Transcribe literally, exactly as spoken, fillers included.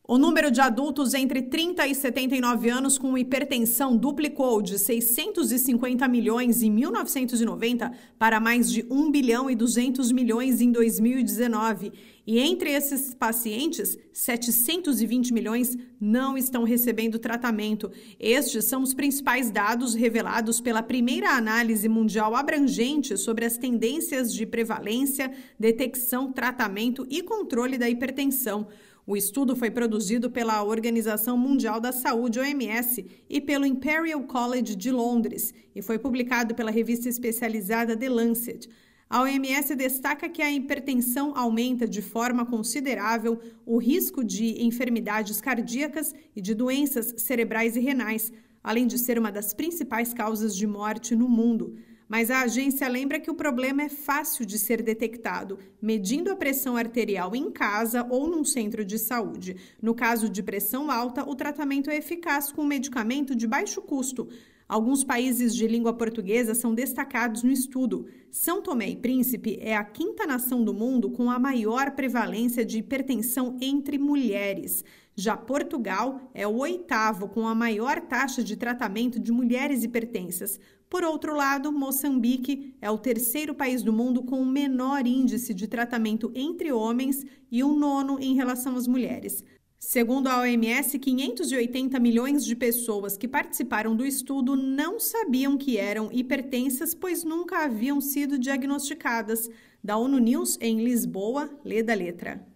O número de adultos entre trinta e setenta e nove anos com hipertensão duplicou de seiscentos e cinquenta milhões em mil novecentos e noventa para mais de um bilhão e duzentos milhões em dois mil e dezenove. E entre esses pacientes, setecentos e vinte milhões não estão recebendo tratamento. Estes são os principais dados revelados pela primeira análise mundial abrangente sobre as tendências de prevalência, detecção, tratamento e controle da hipertensão. O estudo foi produzido pela Organização Mundial da Saúde, O M S, e pelo Imperial College de Londres, e foi publicado pela revista especializada The Lancet. A O M S destaca que a hipertensão aumenta de forma considerável o risco de enfermidades cardíacas e de doenças cerebrais e renais, além de ser uma das principais causas de morte no mundo. Mas a agência lembra que o problema é fácil de ser detectado, medindo a pressão arterial em casa ou num centro de saúde. No caso de pressão alta, o tratamento é eficaz com um medicamento de baixo custo. Alguns países de língua portuguesa são destacados no estudo. São Tomé e Príncipe é a quinta nação do mundo com a maior prevalência de hipertensão entre mulheres. Já Portugal é o oitavo com a maior taxa de tratamento de mulheres hipertensas. Por outro lado, Moçambique é o terceiro país do mundo com o menor índice de tratamento entre homens e o nono em relação às mulheres. Segundo a O M S, quinhentos e oitenta milhões de pessoas que participaram do estudo não sabiam que eram hipertensas, pois nunca haviam sido diagnosticadas. Da ONU News, em Lisboa, lê da letra.